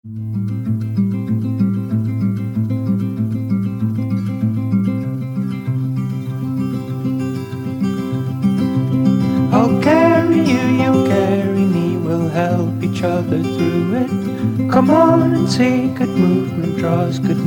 I'll carry you, you carry me, we'll help each other through it. Come on and say good movement draws good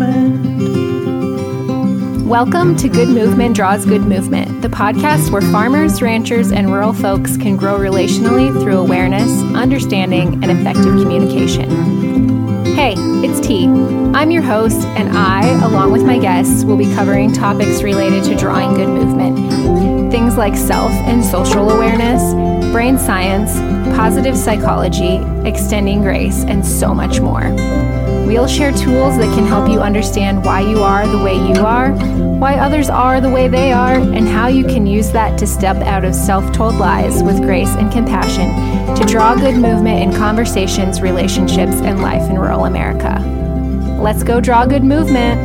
movement. Welcome to Good Movement Draws Good Movement, the podcast where farmers, ranchers, and rural folks can grow relationally through awareness, understanding, and effective communication. Hey, it's T. I'm your host, and I, along with my guests, will be covering topics related to drawing good movement. Things like self and social awareness, brain science, positive psychology, extending grace, and so much more. We'll share tools that can help you understand why you are the way you are, why others are the way they are, and how you can use that to step out of self-told lies with grace and compassion to draw good movement in conversations, relationships, and life in rural America. Let's go draw good movement.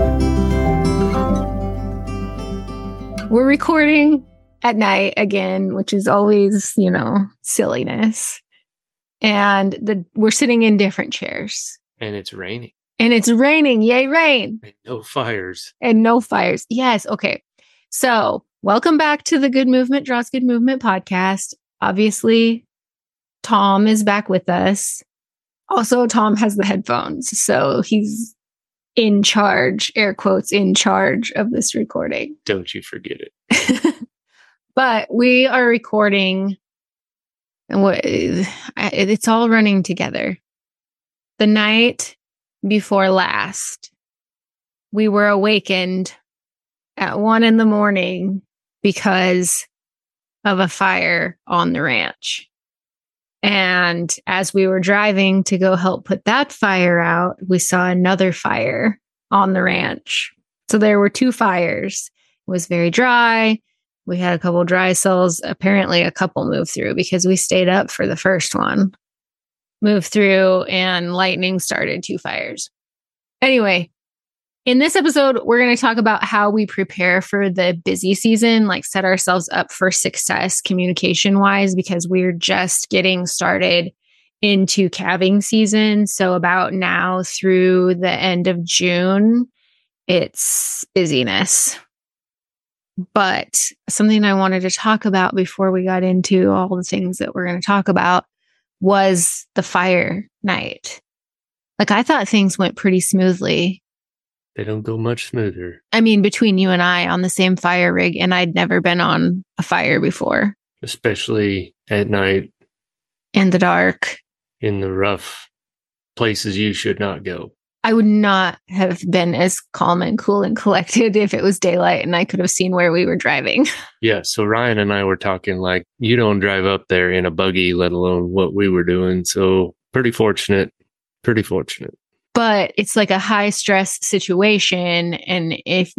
We're recording at night again, which is always, silliness. And we're sitting in different chairs. And it's raining. Yay, rain. And no fires. Yes. Okay. So welcome back to the Good Movement Draws Good Movement podcast. Obviously, Tom is back with us. Also, Tom has the headphones. So he's in charge, air quotes, in charge of this recording. Don't you forget it. But we are recording, and it's all running together. The night before last, we were awakened at 1 a.m. because of a fire on the ranch. And as we were driving to go help put that fire out, we saw another fire on the ranch. So there were 2 fires. It was very dry. We had a couple dry cells. Apparently a couple moved through because we stayed up for the first one. Moved through and lightning started 2 fires. Anyway, in this episode, we're going to talk about how we prepare for the busy season, like set ourselves up for success communication wise, because we're just getting started into calving season. So about now through the end of June, it's busyness. But something I wanted to talk about before we got into all the things that we're going to talk about was the fire night. Like, I thought things went pretty smoothly. They don't go much smoother. I mean, between you and I on the same fire rig, and I'd never been on a fire before. Especially at night. In the dark. In the rough places you should not go. I would not have been as calm and cool and collected if it was daylight and I could have seen where we were driving. Yeah, so Ryan and I were talking like, you don't drive up there in a buggy, let alone what we were doing. So pretty fortunate. But it's like a high stress situation. And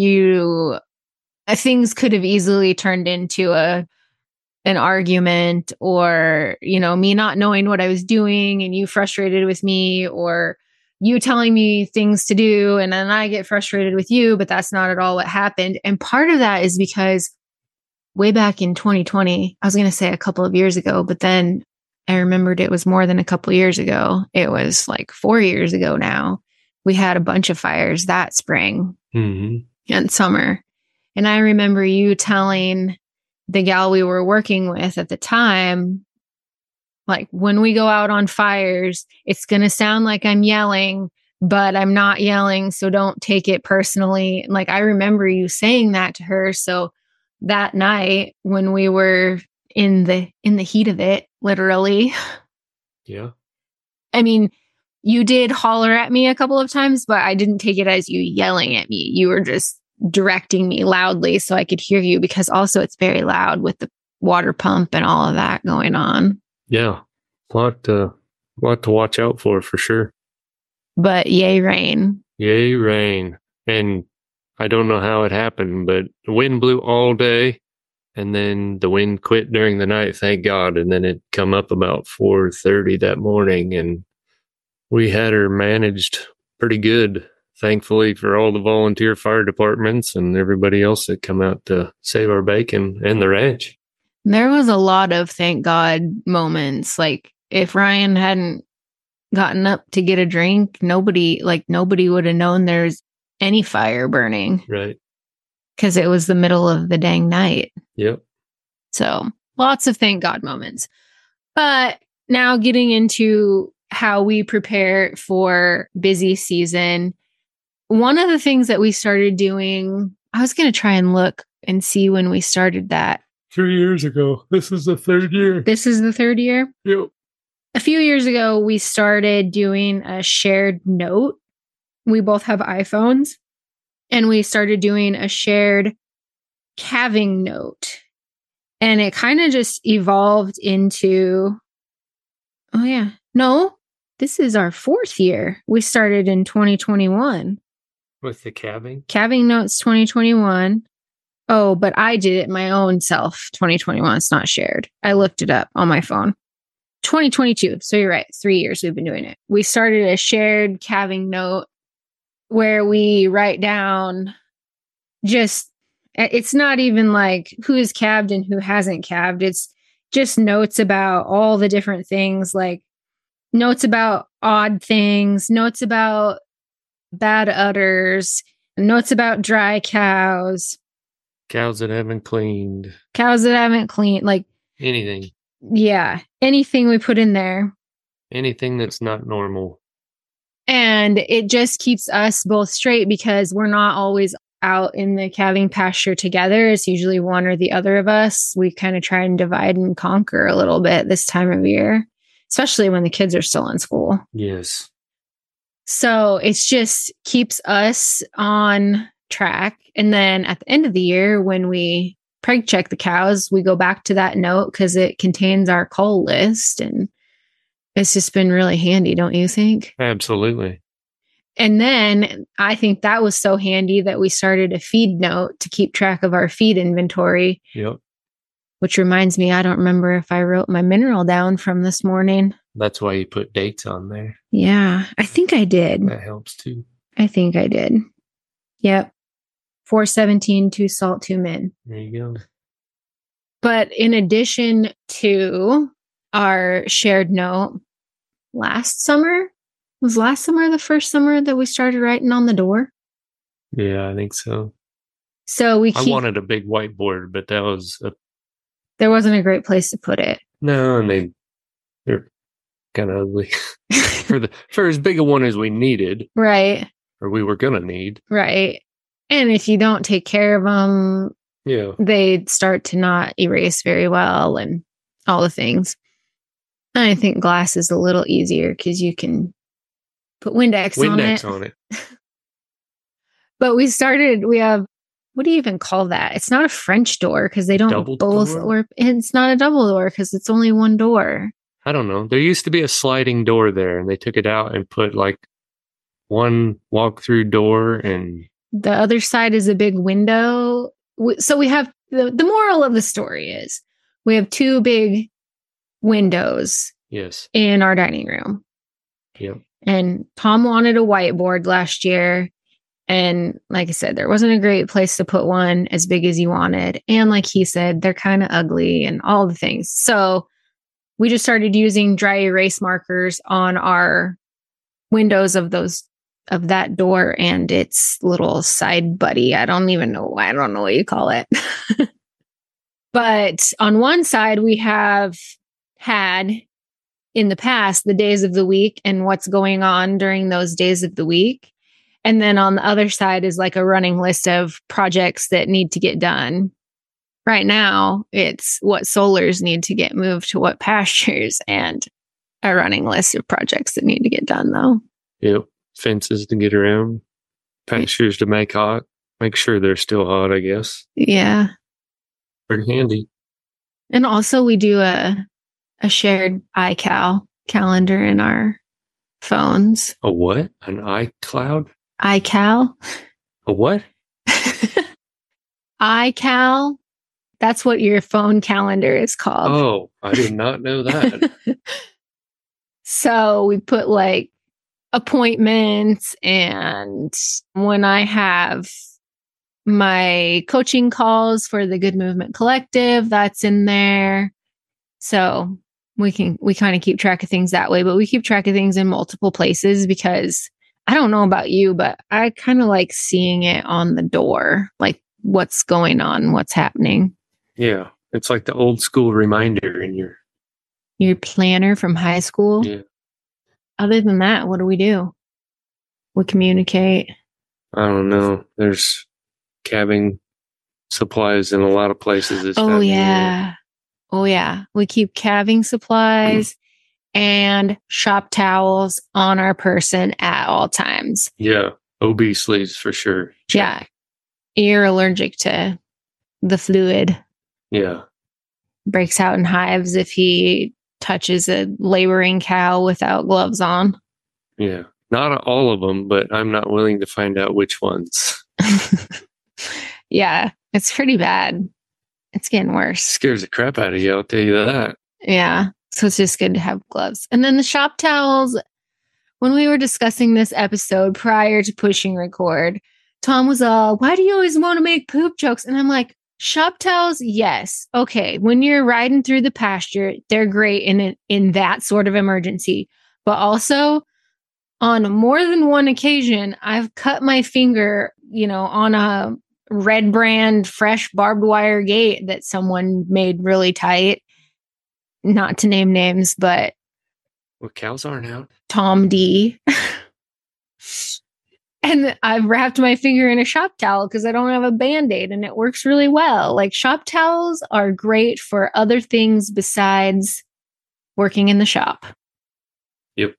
things could have easily turned into an argument, or, me not knowing what I was doing and you frustrated with me, or you telling me things to do, and then I get frustrated with you, but that's not at all what happened. And part of that is because way back in 2020, I was going to say a couple of years ago, but then I remembered it was more than a couple of years ago. It was like 4 years ago now. We had a bunch of fires that spring and summer. And I remember you telling the gal we were working with at the time, like, when we go out on fires, it's going to sound like I'm yelling, but I'm not yelling. So don't take it personally. Like, I remember you saying that to her. So that night when we were in the heat of it, literally. Yeah. I mean, you did holler at me a couple of times, but I didn't take it as you yelling at me. You were just directing me loudly so I could hear you, because also it's very loud with the water pump and all of that going on. Yeah, a lot to watch out for sure. But yay, rain. Yay, rain. And I don't know how it happened, but the wind blew all day, and then the wind quit during the night, thank God. And then it come up about 4:30 that morning, and we had her managed pretty good, thankfully, for all the volunteer fire departments and everybody else that come out to save our bacon and the ranch. There was a lot of thank God moments. Like, if Ryan hadn't gotten up to get a drink, nobody would have known there's any fire burning Right. because it was the middle of the dang night. Yep. So lots of thank God moments. But now getting into how we prepare for busy season. One of the things that we started doing, I was going to try and look and see when we started that. 3 years ago. This is the third year. This is the third year. Yep. A few years ago, we started doing a shared note. We both have iPhones, and we started doing a shared calving note. And it kind of just evolved into, oh yeah, no, this is our 4th year. We started in 2021. With the calving? Calving notes 2021. Oh, but I did it my own self 2021. It's not shared. I looked it up on my phone. 2022. So you're right. 3 years we've been doing it. We started a shared calving note where we write down it's not even like who is calved and who hasn't calved. It's just notes about all the different things, like notes about odd things, notes about bad udders, notes about dry cows. Cows that haven't cleaned. Like Anything. Yeah. Anything we put in there. Anything that's not normal. And it just keeps us both straight because we're not always out in the calving pasture together. It's usually one or the other of us. We kind of try and divide and conquer a little bit this time of year, especially when the kids are still in school. Yes. So it's just keeps us on track. And then at the end of the year, when we preg check the cows, we go back to that note because it contains our cull list. And it's just been really handy, don't you think? Absolutely. And then I think that was so handy that we started a feed note to keep track of our feed inventory. Yep. Which reminds me, I don't remember if I wrote my mineral down from this morning. That's why you put dates on there. Yeah, I think I did. That helps too. I think I did. Yep. 417, 2 salt, 2 min. There you go. But in addition to our shared note, last summer the first summer that we started writing on the door? Yeah, I think so. So I wanted a big whiteboard, but there wasn't a great place to put it. No, and they're kind of ugly for as big a one as we needed, right? Or we were gonna need, right? And if you don't take care of them, yeah, they start to not erase very well, and all the things. And I think glass is a little easier because you can put Windex on it. But we have, what do you even call that? It's not a French door because they don't double both, door? or it's not a double door because it's only one door. I don't know. There used to be a sliding door there, and they took it out and put like one walk-through door, and the other side is a big window. So we have the moral of the story is we have 2 big windows. Yes. In our dining room. Yep. And Tom wanted a whiteboard last year. And like I said, there wasn't a great place to put one as big as you wanted. And like he said, they're kind of ugly and all the things. So we just started using dry erase markers on our windows of that door and its little side buddy. I don't know what you call it. But on one side, we have had in the past the days of the week and what's going on during those days of the week. And then on the other side is like a running list of projects that need to get done. Right now, it's what solars need to get moved to what pastures and a running list of projects that need to get done, though. Yep. Fences to get around, pastures to make hot, make sure they're still hot, I guess. Yeah. Pretty handy. And also we do a shared iCal calendar in our phones. A what? An iCloud? iCal. A what? iCal. That's what your phone calendar is called. Oh, I did not know that. So we put like appointments, and when I have my coaching calls for the Good Movement Collective, that's in there. So we kind of keep track of things that way, but we keep track of things in multiple places because I don't know about you, but I kind of like seeing it on the door, like what's going on, what's happening. Yeah. It's like the old school reminder in your planner from high school. Yeah. Other than that, what do? We communicate. I don't know. There's calving supplies in a lot of places. Oh yeah. We keep calving supplies and shop towels on our person at all times. Yeah. OB sleeves for sure. Yeah. You're allergic to the fluid. Yeah. Breaks out in hives if he touches a laboring cow without gloves on. Yeah. Not all of them, but I'm not willing to find out which ones. Yeah. It's pretty bad. It's getting worse. Scares the crap out of you, I'll tell you that. Yeah. So it's just good to have gloves. And then the shop towels, when we were discussing this episode prior to pushing record, Tom was all, why do you always want to make poop jokes? And I'm like, shop towels, yes. Okay. When you're riding through the pasture, they're great in that sort of emergency. But also on more than one occasion, I've cut my finger, on a Red Brand fresh barbed wire gate that someone made really tight. Not to name names, but well, cows aren't out. Tom D. And I've wrapped my finger in a shop towel because I don't have a Band-Aid and it works really well. Like shop towels are great for other things besides working in the shop. Yep.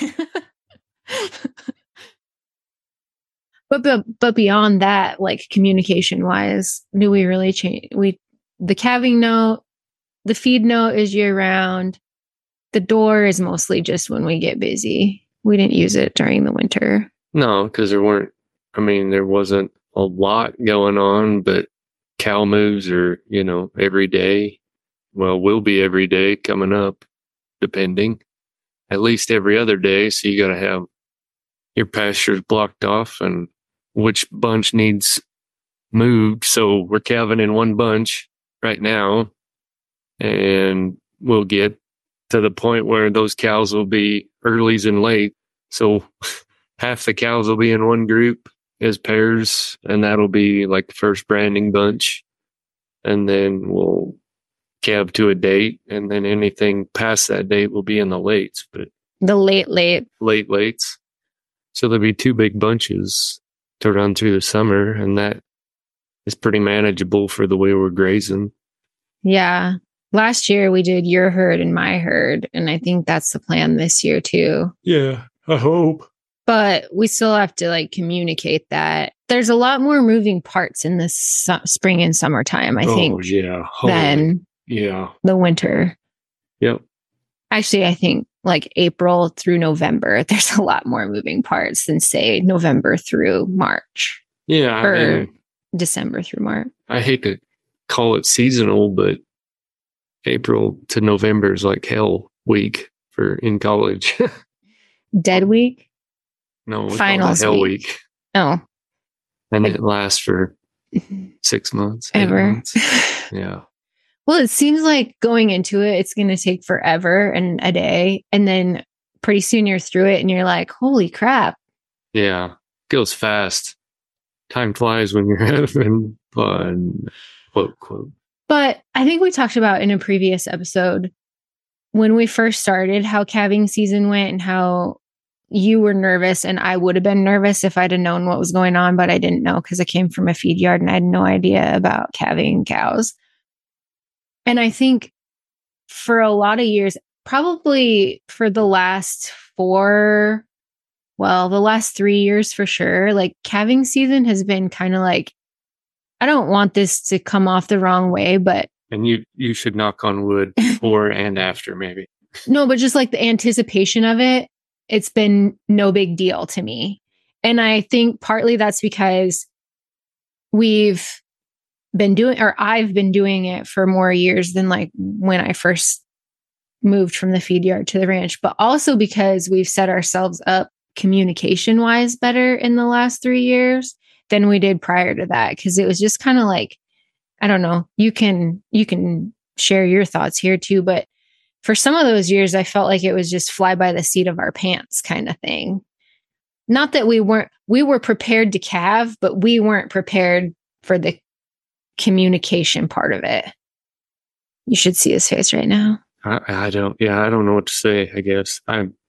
But beyond that, like communication wise, do we really change? The calving note, the feed note is year round. The door is mostly just when we get busy. We didn't use it during the winter. No, because there wasn't a lot going on, but cow moves are, every day. Well, will be every day coming up, depending. At least every other day. So you got to have your pastures blocked off and which bunch needs moved. So we're calving in one bunch right now. And we'll get to the point where those cows will be earlies and late. So half the cows will be in one group as pairs, and that'll be like the first branding bunch. And then we'll calve to a date, and then anything past that date will be in the lates. But the late lates. So there'll be two big bunches to run through the summer, and that is pretty manageable for the way we're grazing. Yeah. Last year we did your herd and my herd, and I think that's the plan this year too. Yeah, I hope. But we still have to communicate that. There's a lot more moving parts in this spring and summertime, I think, than the winter. Yep. Actually, I think April through November, there's a lot more moving parts than say November through March. Yeah. Or December through March. I hate to call it seasonal, but April to November is like hell week in college. Dead week? No, finals hell week. Oh. And it lasts for 6 months. Ever. Months. Yeah. Well, it seems like going into it, it's going to take forever and a day. And then pretty soon you're through it and you're like, holy crap. Yeah. Goes fast. Time flies when you're having fun. Quote, quote. But I think we talked about in a previous episode when we first started how calving season went and how you were nervous and I would have been nervous if I'd have known what was going on, but I didn't know because I came from a feed yard and I had no idea about calving cows. And I think for a lot of years, probably for the last 3 years for sure, calving season has been kind of I don't want this to come off the wrong way, but. And you should knock on wood before and after maybe. No, but just the anticipation of it, it's been no big deal to me. And I think partly that's because I've been doing it for more years than when I first moved from the feed yard to the ranch, but also because we've set ourselves up communication wise better in the last 3 years than we did prior to that. Cause it was just kind of I don't know, you can share your thoughts here too, but for some of those years, I felt like it was just fly by the seat of our pants kind of thing. Not that we were prepared to calve, but we weren't prepared for the communication part of it. You should see his face right now. I don't know what to say, I guess.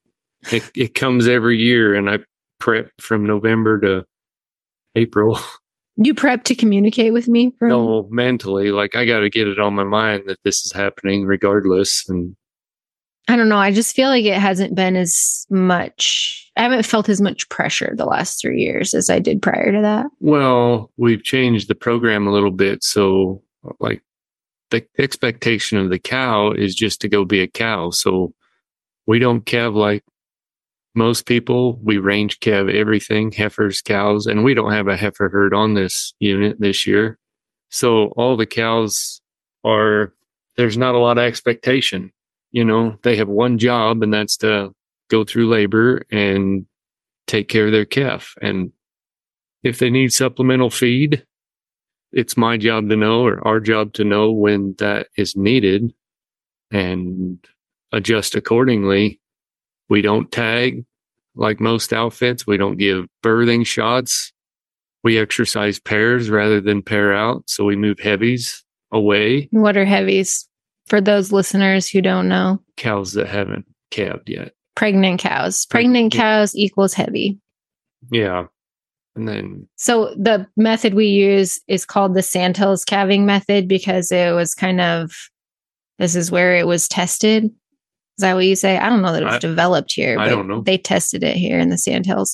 It comes every year, and I prep from November to April. You prep to communicate with me? No, mentally. Like, I got to get it on my mind that this is happening regardless. And I don't know. I just feel like it hasn't been as much. I haven't felt as much pressure the last 3 years as I did prior to that. Well, we've changed the program a little bit. So, like, the expectation of the cow is just to go be a cow. So we don't calve like most people. We range calve everything, heifers, cows, and we don't have a heifer herd on this unit this year. So all the cows there's not a lot of expectation. You know, they have one job, and that's to go through labor and take care of their calf. And if they need supplemental feed, it's my job to know, or our job to know, when that is needed and adjust accordingly. We don't tag like most outfits. We don't give birthing shots. We exercise pairs rather than pair out. So we move heavies away. What are heavies? For those listeners who don't know. Cows that haven't calved yet. Pregnant cows. Pregnant cows equals heavy. Yeah. And then, so the method we use is called the Sandhills calving method because it was this is where it was tested. Is that what you say? I don't know that it was developed here. I don't know. They tested it here in the Sandhills.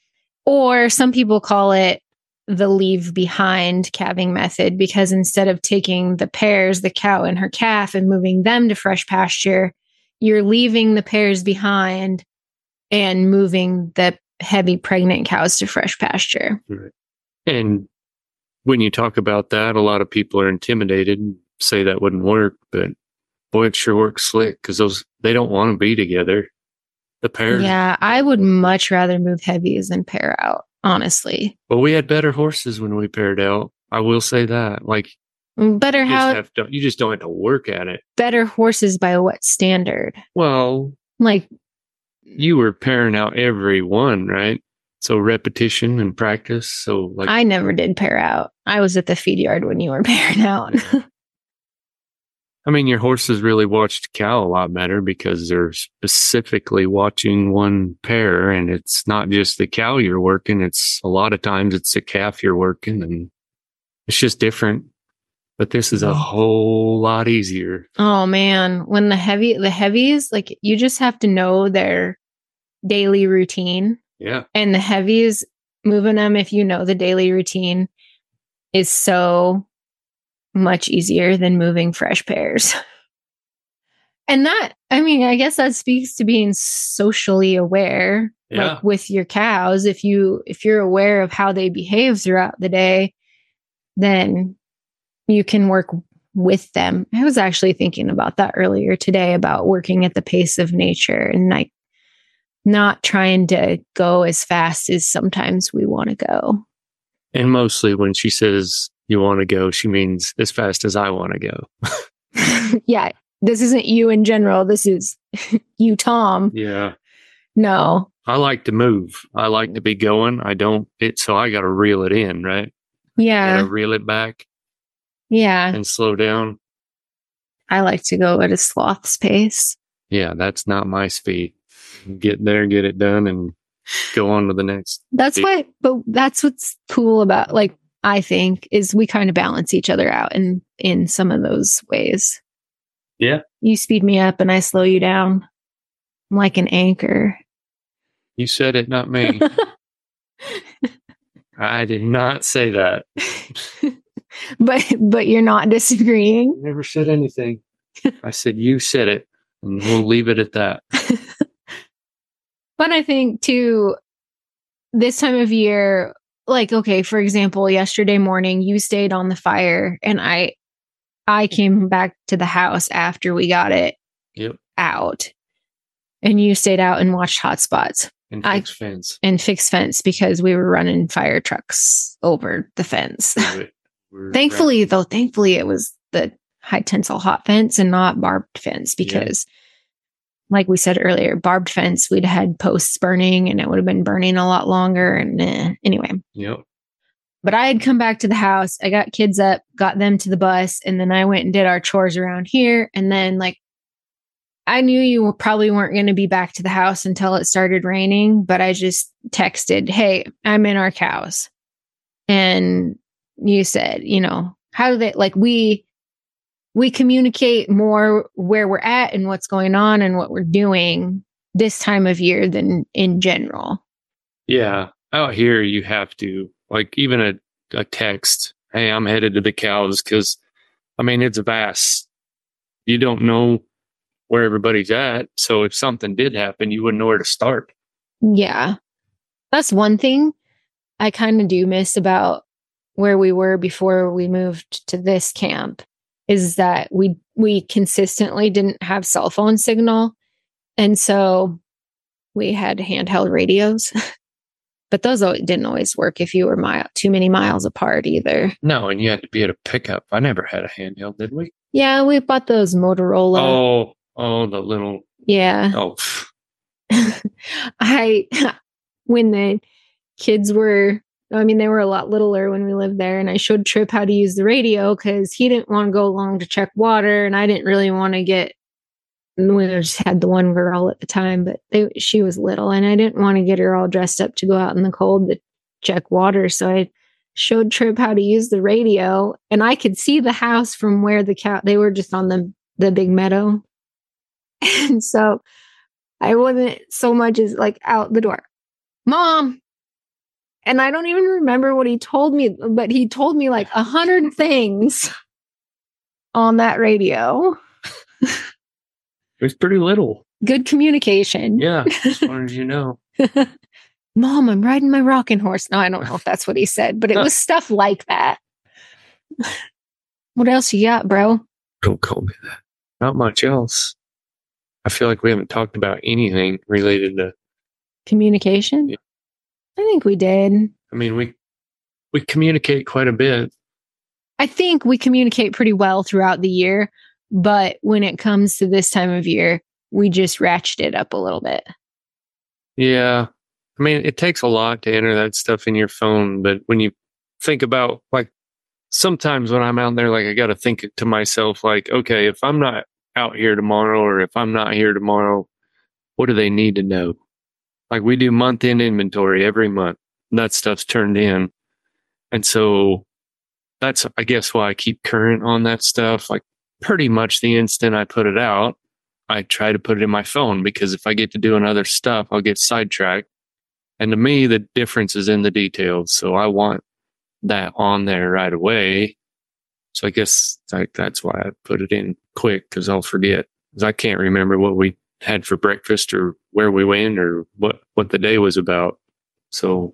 Or some people call it the leave behind calving method because instead of taking the pairs, the cow and her calf, and moving them to fresh pasture, you're leaving the pairs behind and moving the heavy pregnant cows to fresh pasture. Right. And when you talk about that, a lot of people are intimidated and say that wouldn't work, but boy, it sure works slick because they don't want to be together. The pairs. Yeah, I would much rather move heavies than pair out, honestly. Well, we had better horses when we paired out. I will say that. Like, better you just don't have to work at it. Better horses by what standard? Well, like, you were pairing out every one, right? So repetition and practice. So like, I never did pair out. I was at the feed yard when you were pairing out. I mean, your horses really watched cow a lot better because they're specifically watching one pair, and it's not just the cow you're working. It's a lot of times it's the calf you're working, and it's just different. But this is a whole lot easier. Oh man, when the heavies, like, you just have to know their daily routine. Yeah. And the heavies, moving them, if you know the daily routine, is so much easier than moving fresh pairs. And that, I mean, I guess that speaks to being socially aware, like with your cows. If you're aware of how they behave throughout the day, then you can work with them. I was actually thinking about that earlier today, about working at the pace of nature and like not trying to go as fast as sometimes we want to go. And mostly when she says you want to go, she means as fast as I want to go. Yeah. This isn't you in general. This is you, Tom. Yeah. No. I like to move. I like to be going. So I got to reel it in, right? Yeah. Got to reel it back. Yeah. And slow down. I like to go at a sloth's pace. Yeah, that's not my speed. Get there, get it done, and go on to the next. But that's what's cool about, like, I think, is we kind of balance each other out in some of those ways. Yeah. You speed me up and I slow you down. I'm like an anchor. You said it, not me. I did not say that. But you're not disagreeing. I never said anything. I said you said it, and we'll leave it at that. But I think too, this time of year, like, okay, for example, yesterday morning you stayed on the fire, and I came back to the house after we got it out, and you stayed out and watched hotspots. And fixed fence. And fixed fence because we were running fire trucks over the fence. Thankfully, it was the high tensile hot fence and not barbed fence because like we said earlier, barbed fence, we'd had posts burning and it would have been burning a lot longer. And anyway. Yep. But I had come back to the house. I got kids up, got them to the bus. And then I went and did our chores around here. And then like, I knew you probably weren't going to be back to the house until it started raining. But I just texted, hey, I'm in our cows. And you said, you know, how do they like we communicate more where we're at and what's going on and what we're doing this time of year than in general. Yeah. Out here, you have to, like, even a text, hey, I'm headed to the cows, because, I mean, it's vast. You don't know where everybody's at. So if something did happen, you wouldn't know where to start. Yeah. That's one thing I kind of do miss about where we were before we moved to this camp is that we consistently didn't have cell phone signal. And so we had handheld radios, but those didn't always work if you were too many miles apart either. No, and you had to be at a pickup. I never had a handheld, did we? Yeah, we bought those Motorola. Oh, the little. Yeah. Oh. When the kids were, I mean, they were a lot littler when we lived there, and I showed Trip how to use the radio because he didn't want to go along to check water, and I didn't really want to get. We just had the one girl at the time, but she was little, and I didn't want to get her all dressed up to go out in the cold to check water. So I showed Trip how to use the radio, and I could see the house from where they were just on the big meadow, and so I wasn't so much as like out the door, Mom. And I don't even remember what he told me, but he told me like 100 things on that radio. It was pretty little. Good communication. Yeah, as far as you know. Mom, I'm riding my rocking horse. No, I don't know if that's what he said, but it was stuff like that. What else you got, bro? Don't call me that. Not much else. I feel like we haven't talked about anything related to communication. Yeah. I think we did. I mean, we communicate quite a bit. I think we communicate pretty well throughout the year, but when it comes to this time of year, we just ratchet it up a little bit. Yeah. I mean, it takes a lot to enter that stuff in your phone, but when you think about, like, sometimes when I'm out there, like, I got to think to myself, like, okay, if I'm not out here tomorrow, or if I'm not here tomorrow, what do they need to know? Like, we do month-end inventory every month. That stuff's turned in. And so that's, I guess, why I keep current on that stuff. Like, pretty much the instant I put it out, I try to put it in my phone, because if I get to doing other stuff, I'll get sidetracked. And to me, the difference is in the details. So I want that on there right away. So I guess that's why I put it in quick, because I'll forget. Because I can't remember what we had for breakfast, or where we went, or what the day was about. So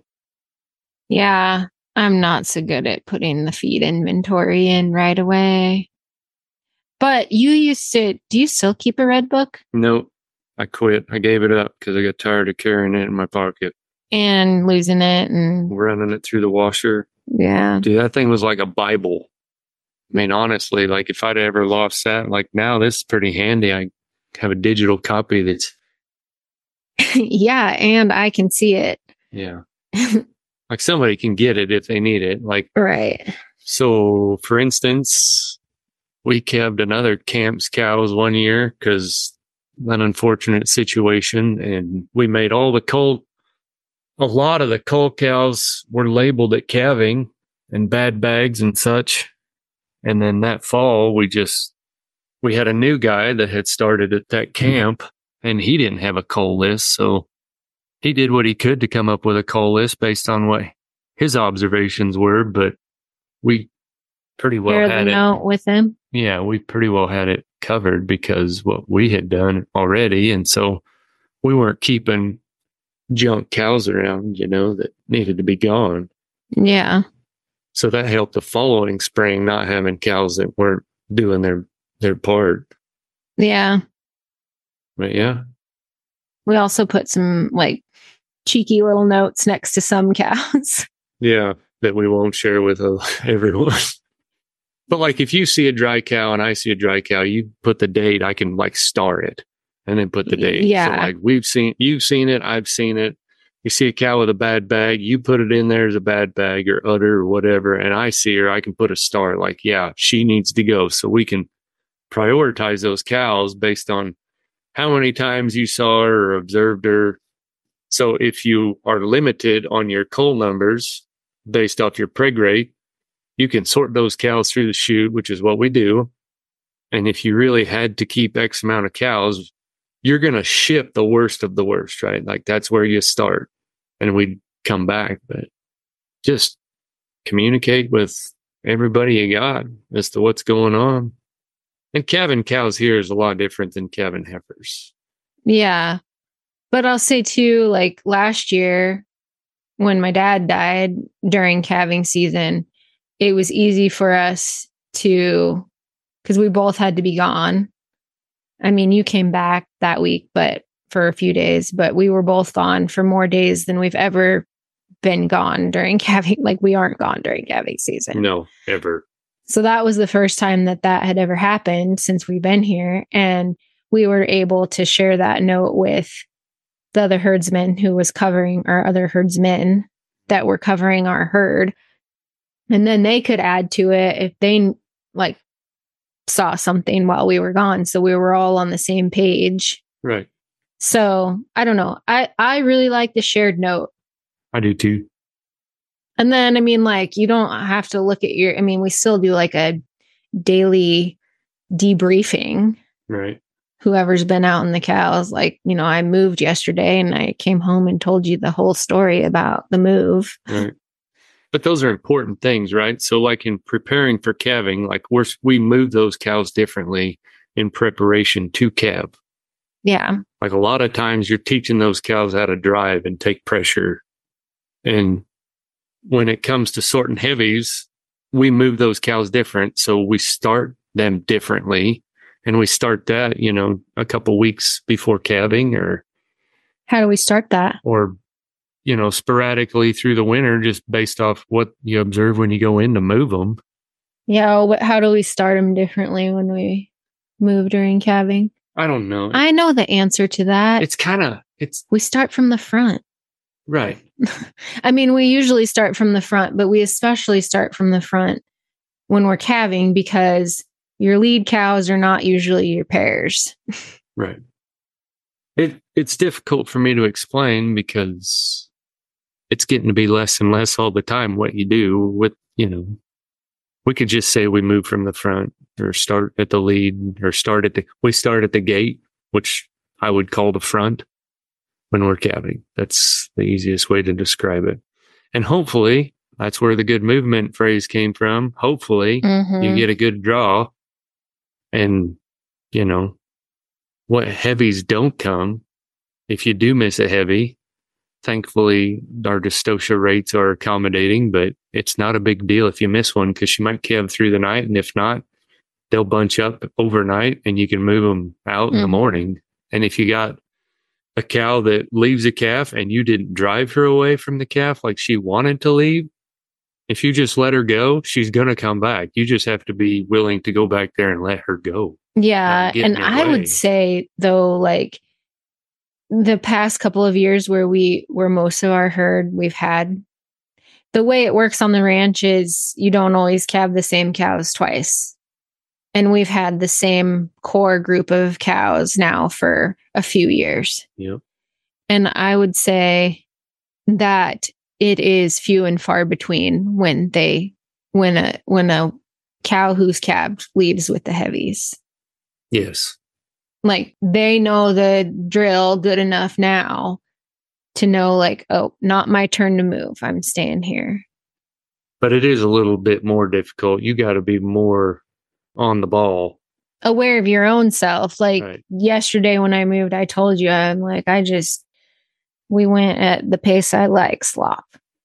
yeah, I'm not so good at putting the feed inventory in right away. But you used to, do you still keep a red book? Nope. I quit. I gave it up because I got tired of carrying it in my pocket and losing it and running it through the washer. Yeah. Dude, that thing was like a Bible. I mean, honestly, like, if I'd ever lost that, like, now this is pretty handy. I have a digital copy that's yeah, and I can see it. Yeah. Like, somebody can get it if they need it. Like, right. So, for instance, we calved another camp's cows one year because an unfortunate situation, and we made a lot of the cull cows were labeled at calving and bad bags and such. And then that fall, we had a new guy that had started at that camp, and he didn't have a cull list. So he did what he could to come up with a cull list based on what his observations were, but we pretty well had it note with him. Yeah, we pretty well had it covered because what we had done already. And so we weren't keeping junk cows around, that needed to be gone. Yeah. So that helped the following spring, not having cows that weren't doing their part. Yeah. But yeah. We also put some like cheeky little notes next to some cows. Yeah, that we won't share with everyone. But like if you see a dry cow and I see a dry cow, you put the date, I can like star it and then put the date. Yeah. So like you've seen it, I've seen it. You see a cow with a bad bag, you put it in there as a bad bag or udder or whatever, and I see her, I can put a star like, yeah, she needs to go. So we can prioritize those cows based on how many times you saw her or observed her. So if you are limited on your cull numbers based off your preg rate, you can sort those cows through the chute, which is what we do. And if you really had to keep X amount of cows, you're going to ship the worst of the worst, right? Like that's where you start and we'd come back, but just communicate with everybody you got as to what's going on. And calving cows here is a lot different than calving heifers. Yeah. But I'll say too, like last year when my dad died during calving season, it was easy for us to, because we both had to be gone. I mean, you came back that week, but for a few days, but we were both gone for more days than we've ever been gone during calving. Like we aren't gone during calving season. No, ever. So that was the first time that had ever happened since we've been here. And we were able to share that note with the other herdsmen who was covering our other herdsmen that were covering our herd. And then they could add to it if they like saw something while we were gone. So we were all on the same page. Right. So I don't know. I really like the shared note. I do too. And then, I mean, like, you don't have to look at I mean, we still do like a daily debriefing. Right. Whoever's been out in the cows, like, you know, I moved yesterday and I came home and told you the whole story about the move. Right. But those are important things, right? So like in preparing for calving, like we move those cows differently in preparation to calve. Yeah. Like a lot of times you're teaching those cows how to drive and take pressure. And when it comes to sorting heavies, we move those cows different. So we start them differently. And we start that, you know, a couple weeks before calving or. How do we start that? Or, you know, sporadically through the winter, just based off what you observe when you go in to move them. Yeah. But how do we start them differently when we move during calving? I don't know. I know the answer to that. We start from the front. Right. I mean, we usually start from the front, but we especially start from the front when we're calving because your lead cows are not usually your pairs. Right. It's difficult for me to explain because it's getting to be less and less all the time what you do with, you know, we could just say we move from the front or start at the lead or we start at the gate, which I would call the front when we're calving. That's the easiest way to describe it. And hopefully that's where the good movement phrase came from. Hopefully you get a good draw and, you know, what heavies don't come. If you do miss a heavy, thankfully our dystocia rates are accommodating, but it's not a big deal if you miss one because you might calve through the night. And if not, they'll bunch up overnight and you can move them out in the morning. And if you got a cow that leaves a calf and you didn't drive her away from the calf like she wanted to leave, if you just let her go, she's going to come back. You just have to be willing to go back there and let her go. Yeah. And I would say, though, like the past couple of years where most of our herd we've had, the way it works on the ranch is you don't always calve the same cows twice. And we've had the same core group of cows now for a few years. Yep. And I would say that it is few and far between when a cow who's calved leaves with the heavies. Yes. Like they know the drill good enough now to know like, oh, not my turn to move. I'm staying here. But it is a little bit more difficult. You got to be more on the ball. Aware of your own self. Like yesterday when I moved, I told you, I'm like, we went at the pace I like, slop.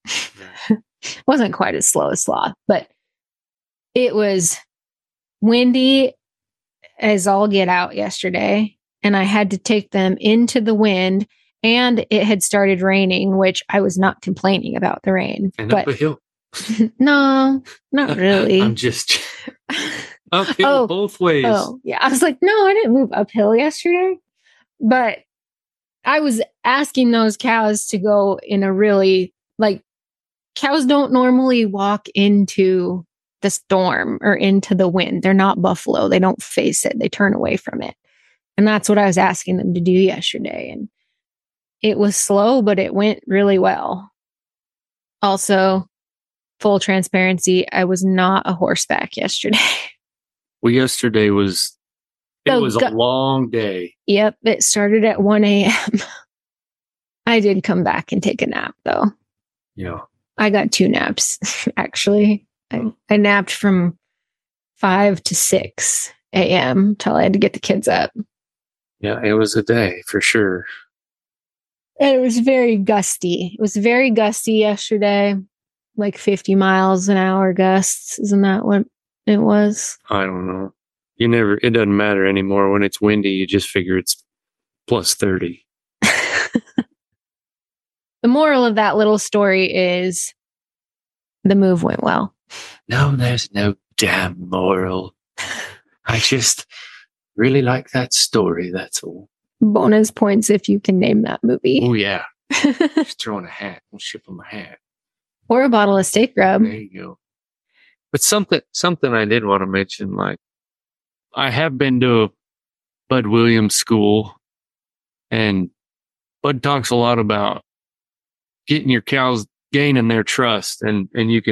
Wasn't quite as slow as sloth, but it was windy as all get out yesterday. And I had to take them into the wind and it had started raining, which I was not complaining about the rain. And but up a hill. No, not really. I'm just Uphill both ways. Oh, yeah. I was like, no, I didn't move uphill yesterday. But I was asking those cows to go in a really, like, cows don't normally walk into the storm or into the wind. They're not buffalo. They don't face it. They turn away from it. And that's what I was asking them to do yesterday. And it was slow, but it went really well. Also, full transparency, I was not a horseback yesterday. Well, yesterday was a long day. Yep, it started at 1 a.m. I did come back and take a nap, though. Yeah. I got 2 naps, actually. I napped from 5 to 6 a.m. till I had to get the kids up. Yeah, it was a day for sure. And it was very gusty. It was very gusty yesterday, like 50 miles an hour gusts. Isn't that what it was? I don't know. It doesn't matter anymore. When it's windy, you just figure it's plus 30. The moral of that little story is the move went well. No, there's no damn moral. I just really like that story, that's all. Bonus points if you can name that movie. Oh, yeah. Just throwing a hat. We'll ship them a hat. Or a bottle of steak rub. There you go. But something I did want to mention, like, I have been to Bud Williams school, and Bud talks a lot about getting your cows, gaining their trust, and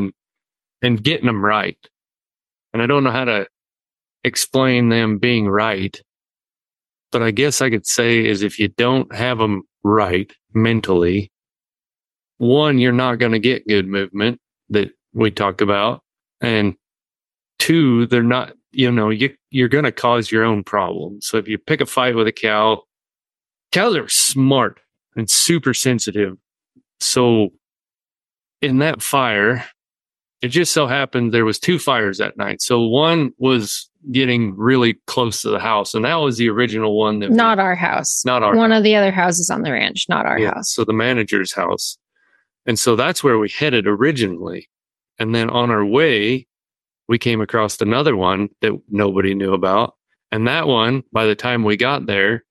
getting them right. And I don't know how to explain them being right, but I guess I could say is if you don't have them right mentally, one, you're not going to get good movement that we talked about. And two, they're not, you're going to cause your own problems. So if you pick a fight with a cow, cows are smart and super sensitive. So in that fire, it just so happened there was 2 fires that night. So one was getting really close to the house, and that was the original one. Not our house. Not our One house. of the other houses on the ranch, not our house. So the manager's house. And so that's where we headed originally. And then on our way, we came across another one that nobody knew about. And that one, by the time we got there,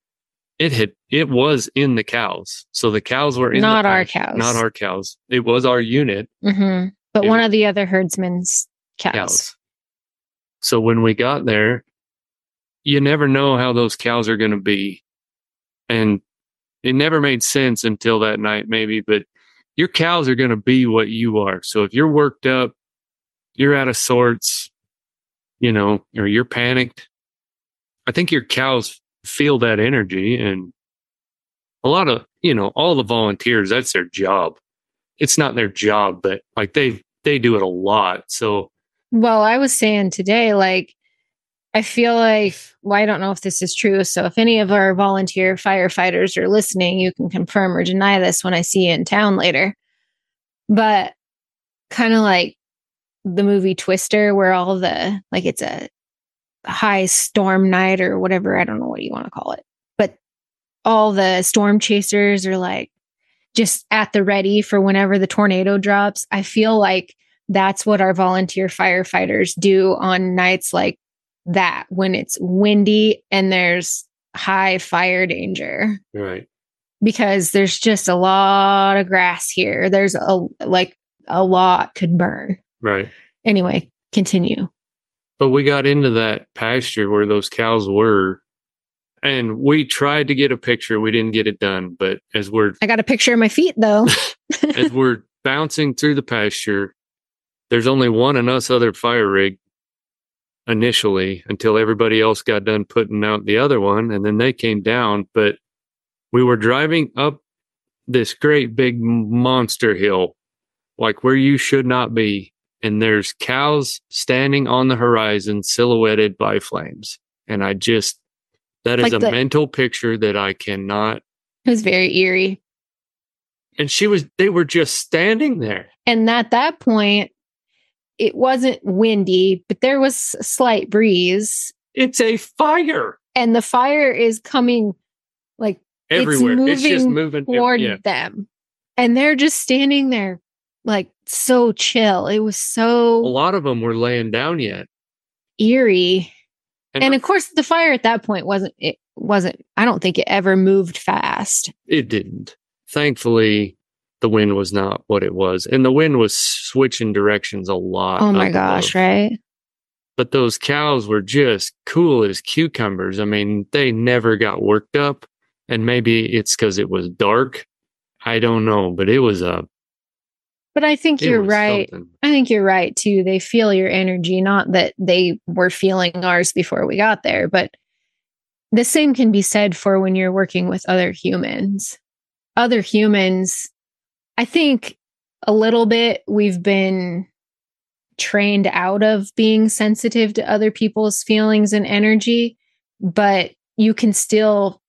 it was in the cows. So the cows were in not the our cows. Not our cows. It was our unit. Mm-hmm. But one of the other herdsmen's cows. So when we got there, you never know how those cows are going to be. And it never made sense until that night, maybe, but your cows are going to be what you are. So if you're worked up, you're out of sorts, or you're panicked, I think your cows feel that energy. And a lot of, all the volunteers, that's their job. It's not their job, but like they do it a lot. So, well, I was saying today, like, I feel like, I don't know if this is true. So if any of our volunteer firefighters are listening, you can confirm or deny this when I see you in town later. But kind of like the movie Twister, where all the, like, it's a high storm night or whatever. I don't know what you want to call it. But all the storm chasers are like just at the ready for whenever the tornado drops. I feel like that's what our volunteer firefighters do on nights like that, when it's windy and there's high fire danger. Right. Because there's just a lot of grass here. There's a lot could burn. Right. Anyway, continue. But we got into that pasture where those cows were, and we tried to get a picture. We didn't get it done. But I got a picture of my feet, though. As we're bouncing through the pasture, there's only one and us other fire rig initially, until everybody else got done putting out the other one, and then they came down. But we were driving up this great big monster hill, like where you should not be. And there's cows standing on the horizon, silhouetted by flames. And that is like a mental picture that I cannot. It was very eerie. And they were just standing there. And at that point, it wasn't windy, but there was a slight breeze. It's a fire. And the fire is coming like everywhere. It's just moving toward them. And they're just standing there like so chill. It was so. A lot of them were laying down yet. eerie. And of course, the fire at that point wasn't, I don't think it ever moved fast. It didn't. Thankfully, the wind was not what it was. And the wind was switching directions a lot. Oh my gosh, right? But those cows were just cool as cucumbers. I mean, they never got worked up. And maybe it's because it was dark. I don't know, but it was a. But I think you're right. Something. I think you're right too. They feel your energy, not that they were feeling ours before we got there. But the same can be said for when you're working with other humans. Other humans, I think a little bit we've been trained out of being sensitive to other people's feelings and energy, but you can still,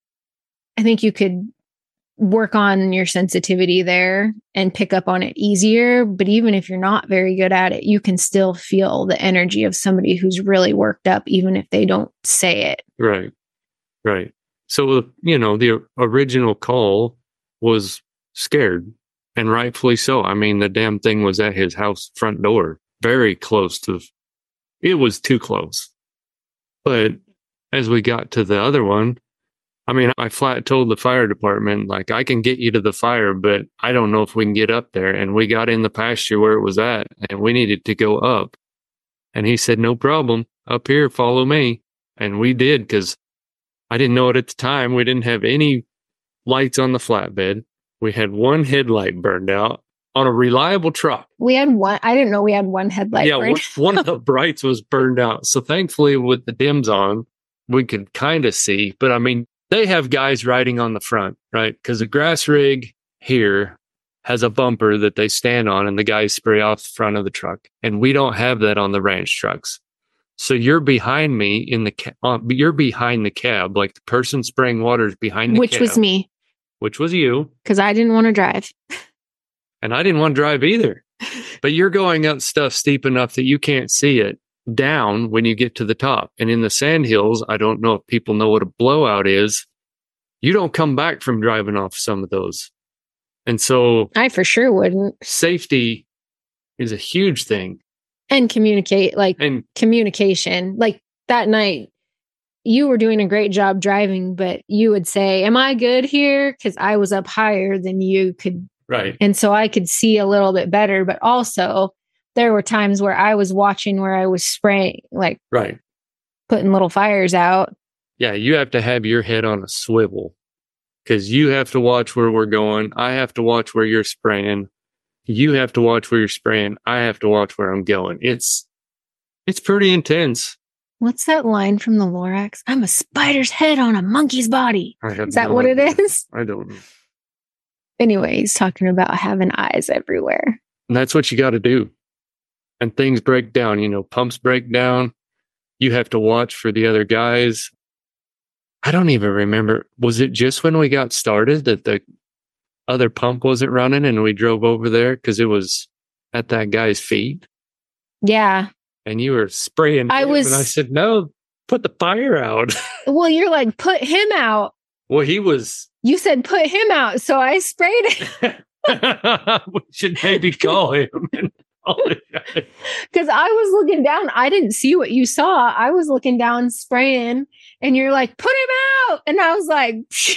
I think you could work on your sensitivity there and pick up on it easier. But even if you're not very good at it, you can still feel the energy of somebody who's really worked up, even if they don't say it. Right. Right. So, the original call was scared, and rightfully so. I mean, the damn thing was at his house front door, very close to, it was too close. But as we got to the other one, I mean, I flat told the fire department, like, I can get you to the fire, but I don't know if we can get up there. And we got in the pasture where it was at, and we needed to go up. And he said, no problem, up here, follow me. And we did, because I didn't know it at the time. We didn't have any lights on the flatbed. We had one headlight burned out on a reliable truck. We had one. I didn't know we had one headlight. Yeah, one of the brights was burned out. So thankfully, with the dims on, we could kind of see. But I mean, they have guys riding on the front, right? Because the grass rig here has a bumper that they stand on, and the guys spray off the front of the truck. And we don't have that on the ranch trucks. So you're behind me in the you're behind the cab, like the person spraying water is behind the cab. Which was me. Which was you. Because I didn't want to drive. And I didn't want to drive either. But you're going up stuff steep enough that you can't see it down when you get to the top. And in the sand hills, I don't know if people know what a blowout is. You don't come back from driving off some of those. And so I for sure wouldn't. Safety is a huge thing. And communication. Like that night, you were doing a great job driving, but you would say, am I good here? Because I was up higher than you could. Right. And so I could see a little bit better. But also, there were times where I was watching where I was spraying, like putting little fires out. Yeah, you have to have your head on a swivel because you have to watch where we're going. I have to watch where you're spraying. You have to watch where you're spraying. I have to watch where I'm going. It's pretty intense. What's that line from the Lorax? I'm a spider's head on a monkey's body. Is that what it is? I don't know. Anyway, he's talking about having eyes everywhere. And that's what you got to do. And things break down, pumps break down. You have to watch for the other guys. I don't even remember. Was it just when we got started that the other pump wasn't running and we drove over there because it was at that guy's feet? Yeah. And you were spraying him, and I said, no, put the fire out. Well, you're like, put him out. Well, you said, put him out. So I sprayed it. We should maybe call him. Because I was looking down. I didn't see what you saw. I was looking down, spraying, and you're like, put him out. And I was like,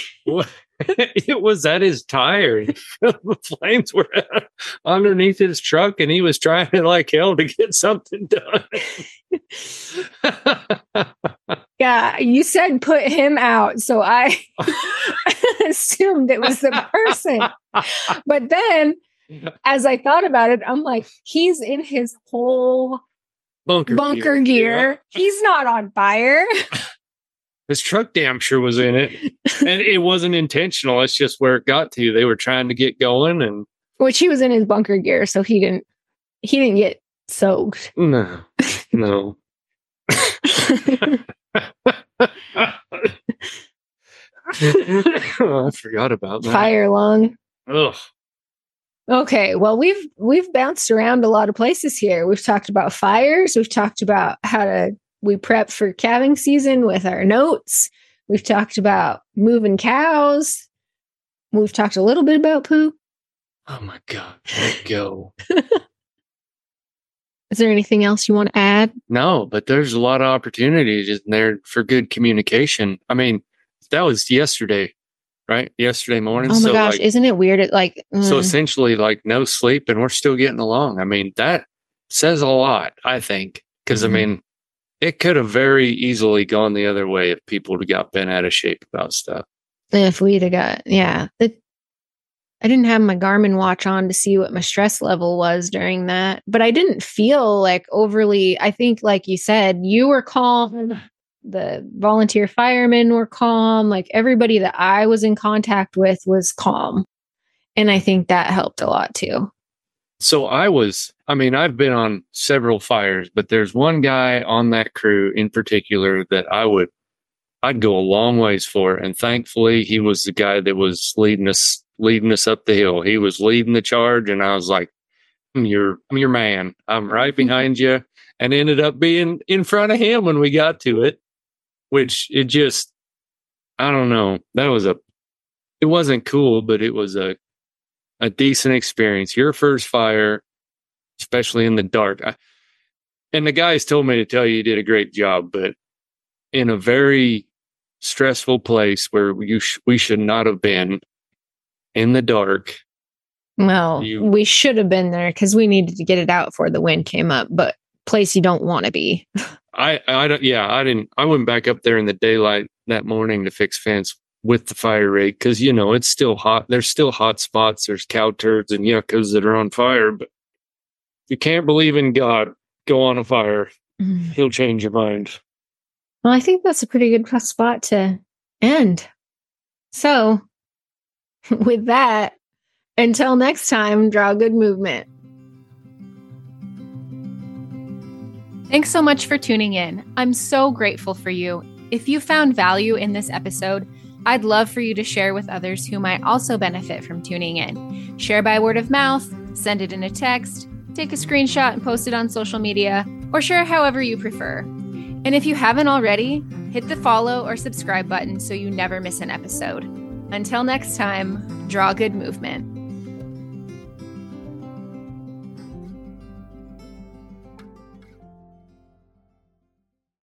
it was at his tire. The flames were underneath his truck, and he was trying like hell to get something done. Yeah, you said put him out. So I assumed it was the person. But then as I thought about it, I'm like, he's in his whole bunker gear. Yeah. He's not on fire. His truck damn sure was in it. And it wasn't intentional. It's just where it got to. They were trying to get going, and which he was in his bunker gear, so he didn't get soaked. No. I forgot about that. Fire lung. Ugh. Okay, well, we've bounced around a lot of places here. We've talked about fires. We've talked about how we prep for calving season with our notes. We've talked about moving cows. We've talked a little bit about poop. Oh my God, let go. Is there anything else you want to add? No, but there's a lot of opportunities in there for good communication. I mean, that was yesterday, right? Yesterday morning. Oh my gosh, isn't it weird? So essentially, like, no sleep, and we're still getting along. I mean, that says a lot, I think, because I mean, it could have very easily gone the other way if people would have got bent out of shape about stuff. If we'd have got, I didn't have my Garmin watch on to see what my stress level was during that, but I didn't feel like overly, I think, like you said, you were calm. The volunteer firemen were calm. Like everybody that I was in contact with was calm. And I think that helped a lot too. So I've been on several fires, but there's one guy on that crew in particular that I'd go a long ways for. And thankfully he was the guy that was leading us up the hill. He was leading the charge. And I was like, I'm your man. I'm right behind you. And ended up being in front of him when we got to it, which it just, I don't know. It wasn't cool, but it was a decent experience. Your first fire, especially in the dark. And the guys told me to tell you did a great job, but in a very stressful place where we should not have been in the dark. Well, we should have been there because we needed to get it out before the wind came up, but place you don't want to be. I went back up there in the daylight that morning to fix fence with the fire rig because, it's still hot. There's still hot spots. There's cow turds and yuccas that are on fire. But if you can't believe in God, go on a fire. He'll change your mind. Well, I think that's a pretty good spot to end. So with that, until next time, draw good movement. Thanks so much for tuning in. I'm so grateful for you. If you found value in this episode, I'd love for you to share with others who might also benefit from tuning in. Share by word of mouth, send it in a text, take a screenshot and post it on social media, or share however you prefer. And if you haven't already, hit the follow or subscribe button so you never miss an episode. Until next time, draw good movement.